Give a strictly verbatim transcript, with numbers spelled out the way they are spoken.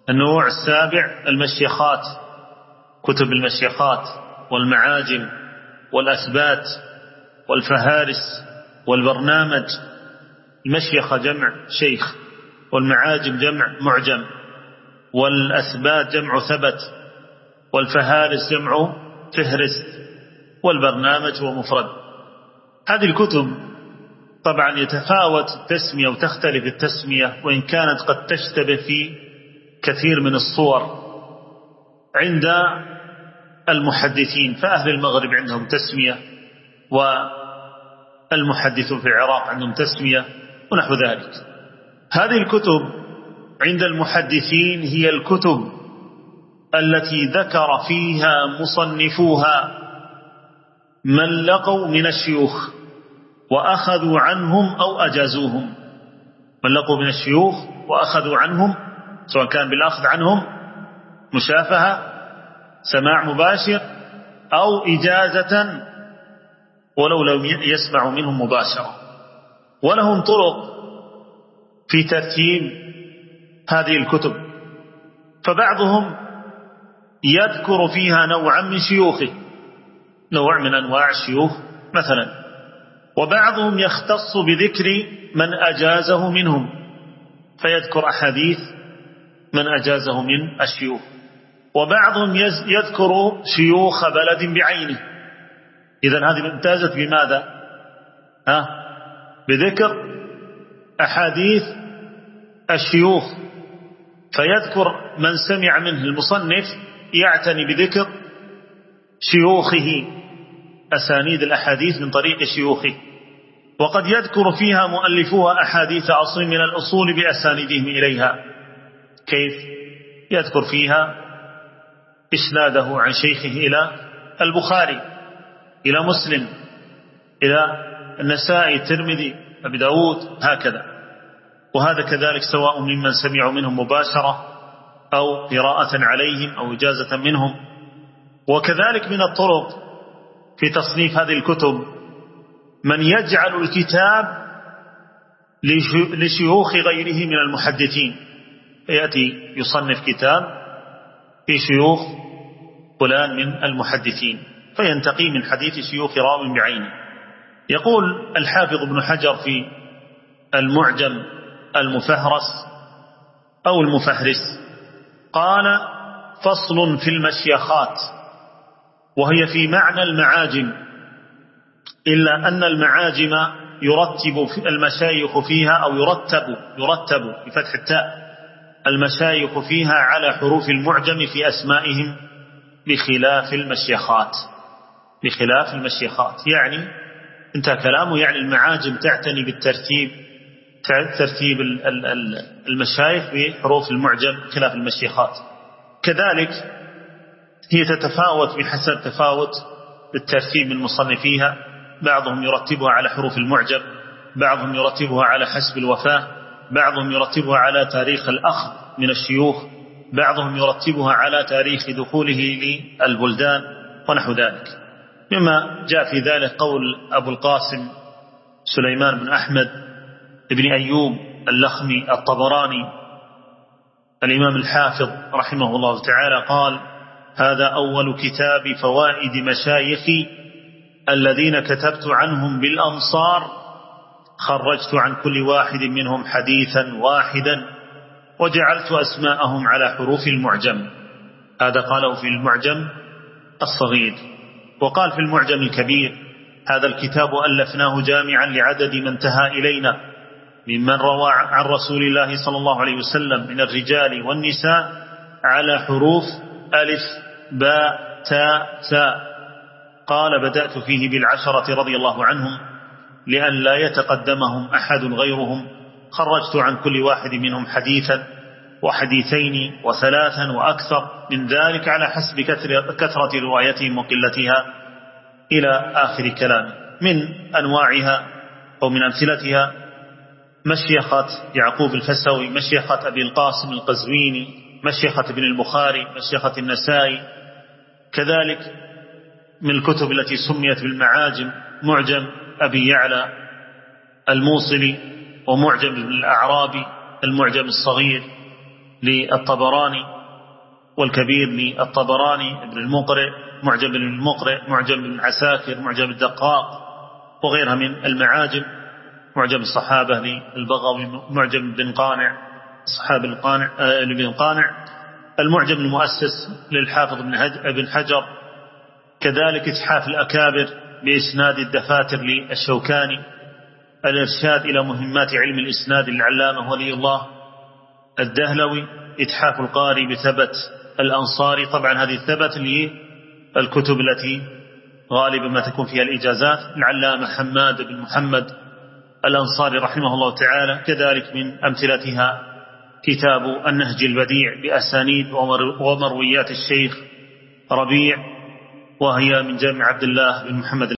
النوع السابع المشيخات، كتب المشيخات والمعاجم والأثبات والفهارس والبرنامج. المشيخة جمع شيخ، والمعاجم جمع معجم، والأثبات جمع ثبت، والفهارس جمع فهرست، والبرنامج هو مفرد. هذه الكتب طبعا يتفاوت التسمية وتختلف التسمية، وإن كانت قد تشتبه في كثير من الصور عند المحدثين، فأهل المغرب عندهم تسمية، والمحدثون في العراق عندهم تسمية، ونحو ذلك. هذه الكتب عند المحدثين هي الكتب التي ذكر فيها مصنفوها من لقوا من الشيوخ وأخذوا عنهم أو أجازوهم. من لقوا من الشيوخ وأخذوا عنهم، سواء كان بالأخذ عنهم مشافهة سماع مباشر أو إجازة ولو لم يسمعوا منهم مباشرة. ولهم طرق في ترتيب هذه الكتب، فبعضهم يذكر فيها نوعا من شيوخه، نوع من أنواع الشيوخ مثلا، وبعضهم يختص بذكر من أجازه منهم فيذكر أحاديث من أجازه من الشيوخ، وبعضهم يذكر شيوخ بلد بعينه. إذن هذه امتازت بماذا؟ ها؟ بذكر أحاديث الشيوخ، فيذكر من سمع منه. المصنف يعتني بذكر شيوخه، أسانيد الأحاديث من طريق شيوخه، وقد يذكر فيها مؤلفوها أحاديث أصل من الأصول بأسانيدهم إليها. كيف؟ يذكر فيها إسناده عن شيخه إلى البخاري، إلى مسلم، إلى النسائي، الترمذي، أبي داود، هكذا. وهذا كذلك سواء ممن سمعوا منهم مباشرة أو قراءة عليهم أو إجازة منهم. وكذلك من الطرق في تصنيف هذه الكتب من يجعل الكتاب لشيوخ غيره من المحدثين، يأتي يصنف كتاب في شيوخ فلان من المحدثين فينتقي من حديث شيوخ راو بعينه. يقول الحافظ ابن حجر في المعجم المفهرس أو المفهرس، قال: فصل في المشيخات، وهي في معنى المعاجم، إلا أن المعاجم يرتب في المشايخ فيها، أو يرتب يرتب بفتح التاء المشايخ فيها على حروف المعجم في أسمائهم بخلاف المشيخات. بخلاف المشيخات يعني انتهى كلامه، يعني المعاجم تعتني بالترتيب، ترتيب المشايخ بحروف المعجم خلاف المشيخات. كذلك هي تتفاوت بحسب تفاوت الترتيب من مصنفيها، بعضهم يرتبها على حروف المعجم، بعضهم يرتبها على حسب الوفاة، بعضهم يرتبها على تاريخ الأخذ من الشيوخ، بعضهم يرتبها على تاريخ دخوله للبلدان ونحو ذلك. مما جاء في ذلك قول أبو القاسم سليمان بن أحمد بن أيوب اللخمي الطبراني الإمام الحافظ رحمه الله تعالى، قال: هذا أول كتاب فوائد مشايخي الذين كتبت عنهم بالأمصار، خرجت عن كل واحد منهم حديثا واحدا وجعلت أسماءهم على حروف المعجم. هذا قاله في المعجم الصغير. وقال في المعجم الكبير: هذا الكتاب ألفناه جامعا لعدد من انتهى إلينا ممن روى عن رسول الله صلى الله عليه وسلم من الرجال والنساء على حروف ألف باء تاء ثاء. قال: بدأت فيه بالعشرة رضي الله عنهم لأن لا يتقدمهم أحد غيرهم، خرجت عن كل واحد منهم حديثا وحديثين وثلاثا وأكثر من ذلك على حسب كثرة روايتهم وقلتها، إلى آخر كلام. من أنواعها أو من أمثلتها مشيخة يعقوب الفسوي، مشيخة أبي القاسم القزويني، مشيخة ابن البخاري، مشيخة النسائي. كذلك من الكتب التي سميت بالمعاجم معجم أبي يعلى الموصلي، ومعجم ابن الأعرابي المعجم الصغير، للطبراني، والكبير للطبراني ابن المقرئ، معجم ابن المقرئ، معجم ابن عساكر، معجم الدقاق وغيرها من المعاجم، معجم الصحابة للبغوي، معجم ابن قانع الصحابة القانع ابن قانع، المعجم المؤسس للحافظ ابن حجر، كذلك إتحاف الأكابر بإسناد الدفاتر للشوكاني، الإرشاد إلى مهمات علم الإسناد للعلامة ولي الله الدهلوي، إتحاف القاري بثبت الأنصاري. طبعا هذه الثبت للكتب التي غالبا ما تكون فيها الإجازات، العلامة حماد بن محمد الأنصاري رحمه الله تعالى. كذلك من أمثلتها كتاب النهج البديع بأسانيد ومرويات الشيخ ربيع، وهي من جامع عبد الله بن محمد